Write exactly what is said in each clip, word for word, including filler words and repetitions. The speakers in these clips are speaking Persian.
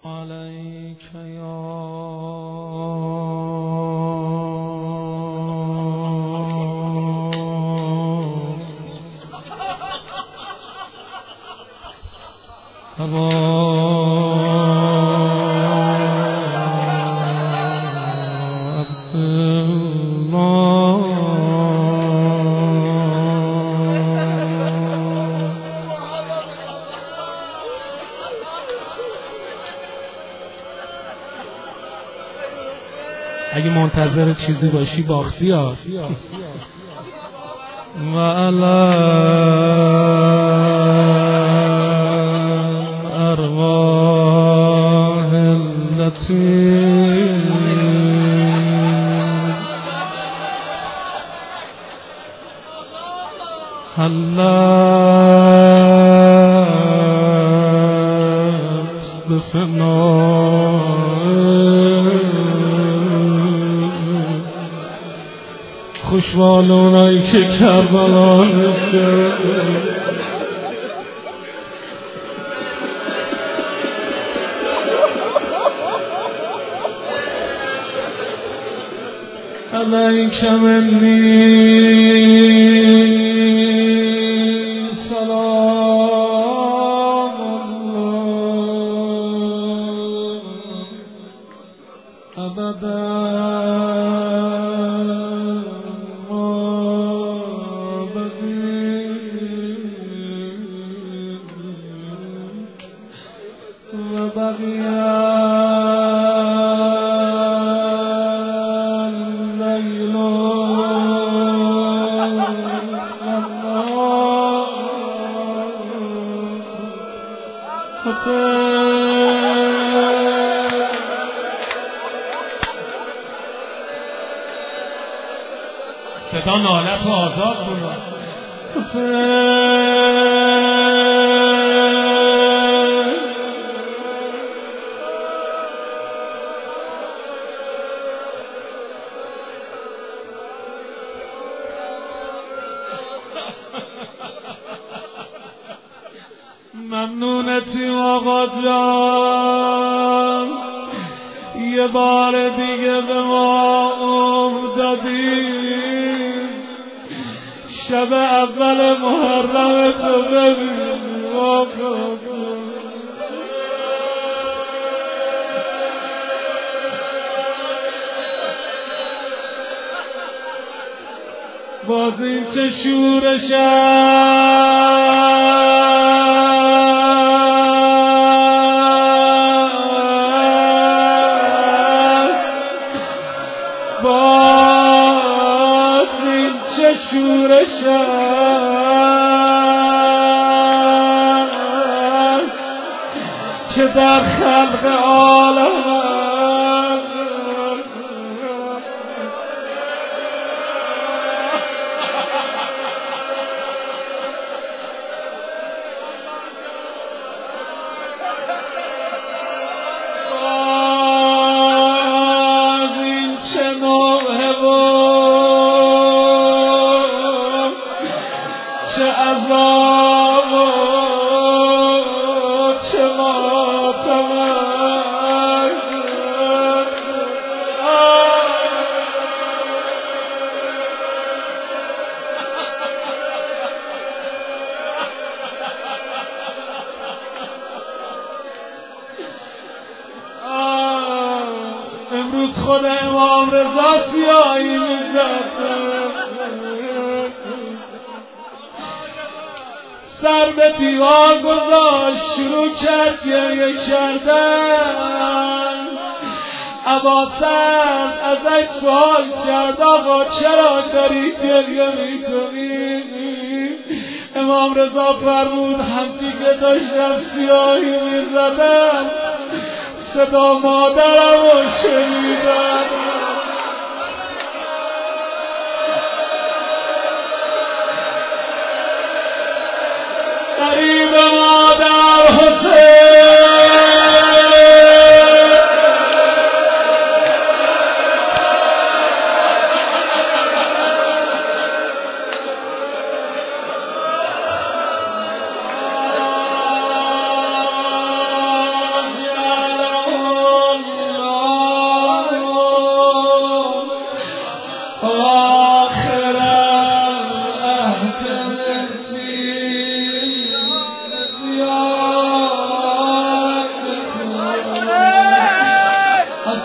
عليك يا أبا اگه منتظر چیزی باشی باختی ها. و علم ارواح التي حلت بفناء خوشوال اونایی که کربلا نده علیک منی سلام الله ابدا صدا نالت آزاد کنه ممنونتی آقا جان، یه بار دیگه به ما عمر دادی، شب اول محرم تو ببین آقا. باز این چه شورش شورش که در خلق عالم این چه نوعه چه عذاب و چه ماتم. امروز خود امام رضا سیاهی میزد، سر به دیوار گذاشت، شروع کرد گریه کردن. اباسط ازش سوال کرد آقا چرا داری گریه میکنی؟ امام رضا فرمود همتی که داشتم سیاهی میزدم صدا مادرم رو شنیدم. قریب مادر حسین جلال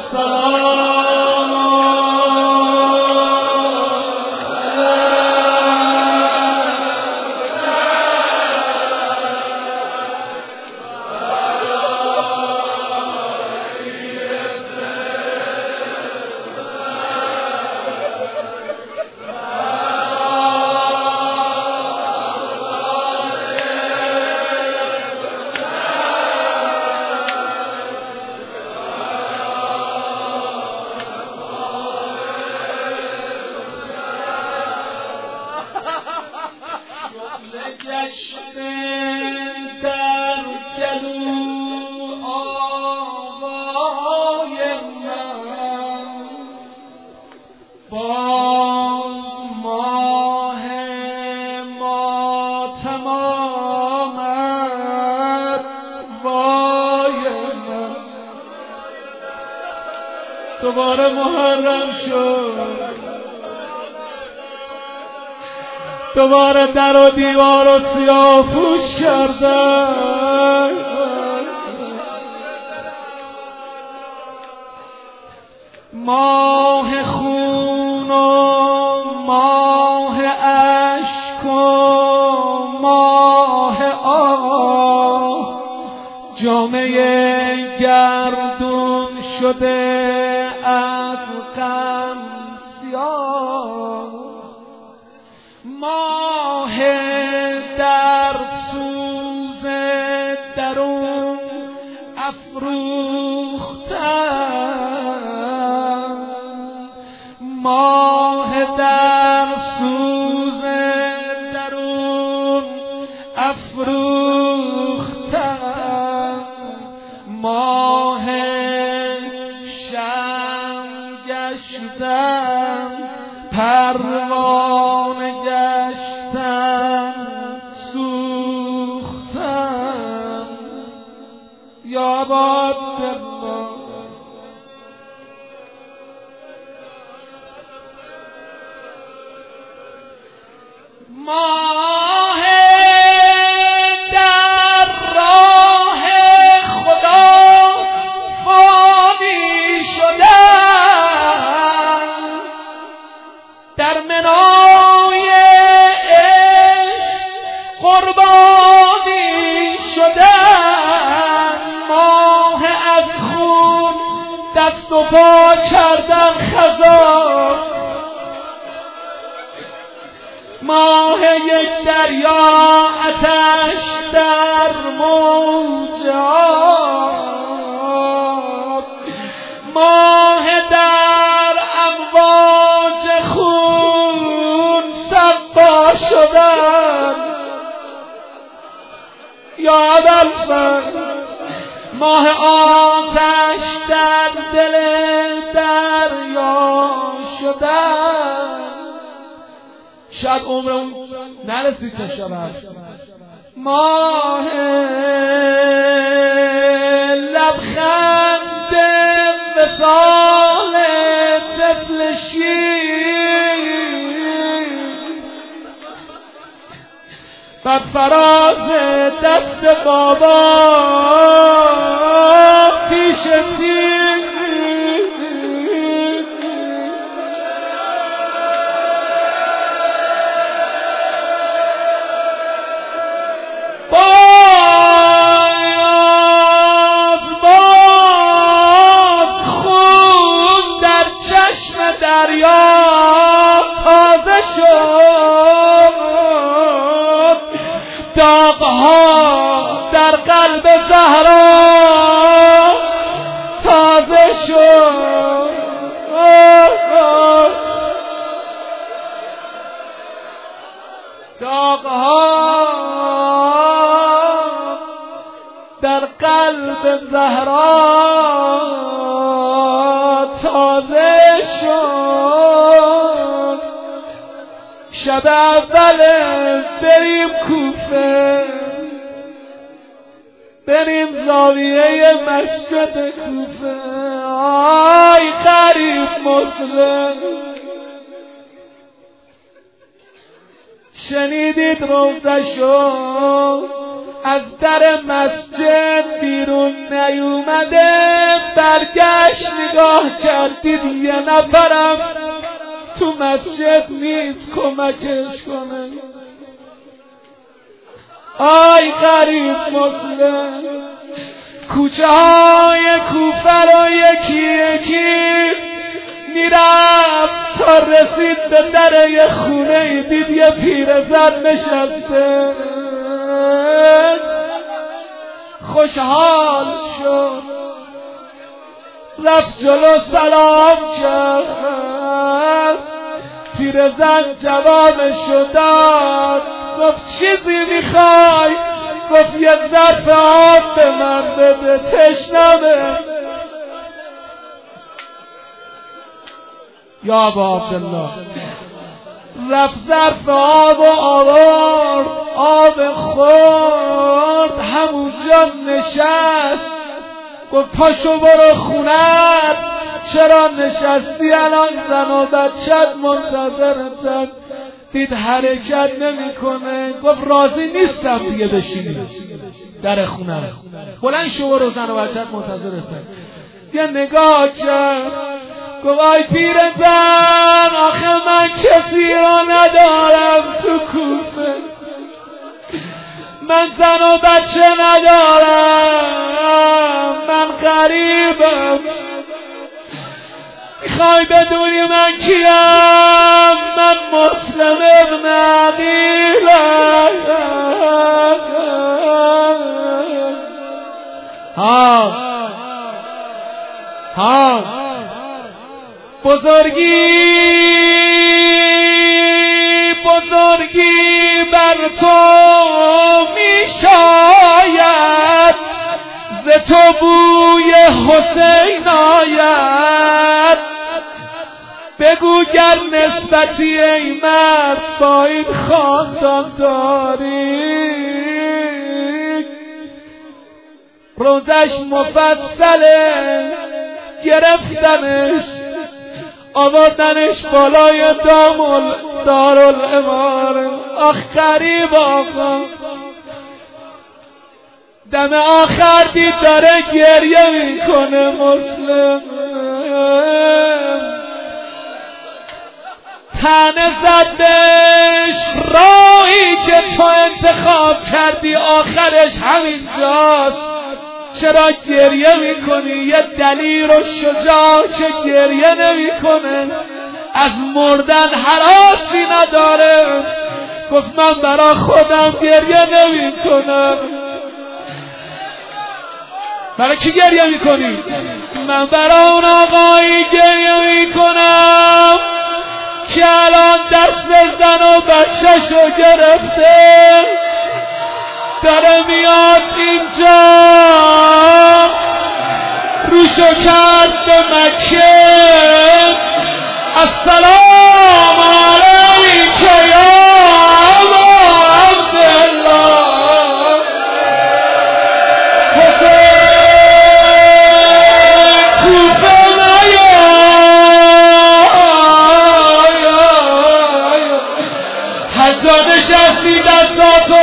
دوباره محرم شد، دوباره در و دیوار و سیاه پوش کردن. ماه خون و ماه اشک و ماه آه، جامعه گردون شده از غم سیاه. ماه در سوز درون افروختن، ماه در سوز درون افروختن، ماه گشتم پروانه گشتم سوختم. یا باد ماه در راه خدا فانی شدن، در منای عشق قربانی شدن. ماه از خون دست و پا کردن خزان، ماه یک دریا آتش در موجات، ماه در امواج خون صفا شدن. یا ابوالفضل ماه آتش در دل دریا شدن. شاید عمرم نرسید تا شب ماه لبخند وصال طفل شیر، بر فراز دست بابا پیش تیر. باز باز خون در چشم دریا تازه شد، داغها در قلب زهرا تازه شد. داغها در قلب زهرا تازه شد. شب اول بریم کوفه، بریم زاویه مسجد کوفه. آی غریب مسلم، شنیدید روزه شد از در مسجد بیرون نیومده، برگشت نگاه کردید یه نفرم تو مسجد نیست کمکش کنه. آی غریب مسلم، کوچه های کوفه رو یکی یکی میرفت تا رسید به در یه خونه، دید یه پیرزن نشسته، خوشحال شد، رفت جلو سلام کرد. پیرزن جوابشو داد، گفت چیزی میخوای؟ گفت یه ظرف آب به من بده، تشنمه. یا ابا عبدالله رفت ظرف آب و آورد، آب خورد، همونجا نشست. گفت پاشو برو خونت، چرا نشستی الان؟ زن و بچت منتظرتن. دید حرکت نمی کنه، گفت راضی نیستم دیگه بشینی در خونه، بلند شو برو، زن و بچت منتظرتن. یه نگاه کرد، گفت آی پیرزن، آخه من کسی را ندارم تو کوفه، من زن و بچه ندارم، من غریبم، میخوای بدونی من کیم؟ من مسلم ابن عقیلم. ها ها بزرگی بزرگی بر تو میشاید، ز تو بوی حسین آید. بگو گر نسبتی ای مرد با این خاندان داری، روزش مفصله، گرفتنش آوردنش بالای دامل دارالاماره. آخ غریب آقا، دم آخر دید داره گریه میکنه مسلم، تنه زد بهش، راهی که تو انتخاب کردی آخرش همینجاست، چرا گریه میکنی؟ یه دلیر و شجاع که گریه نمیکنه، از مردن هراسی نداره. گفت من برا خودم گریه نمیکنم. برای کی گریه میکنی؟ من برا اون آقایی گریه میکنم که الان دست زن و بچه‌شو گرفته، داره میاد اینجا، روشو کرد به مکه. السلام علیک یا ابا عبدالله، حسین کوفه نیا، حتی نشستی دستاتو